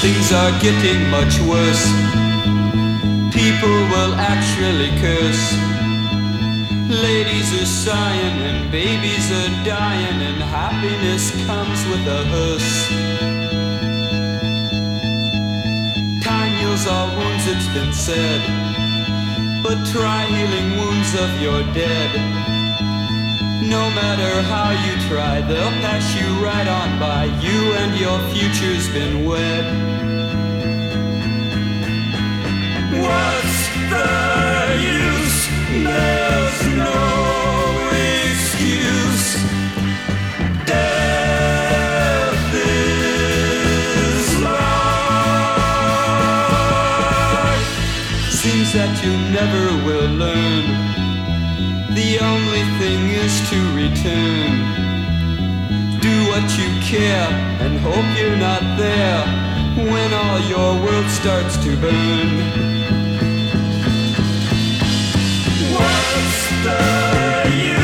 things are getting much worse. People will actually curse. Ladies are sighing and babies are dying, and happiness comes with a hearse. Time heals all wounds, it's been said, but try healing wounds of your dead. No matter how you try, they'll pass you right on by. You and your future's been wed. What's the use? There's no excuse. Death is life. Seems that you never will learn. The only thing is to return. Do what you care and hope you're not there when all your world starts to burn. What's the use?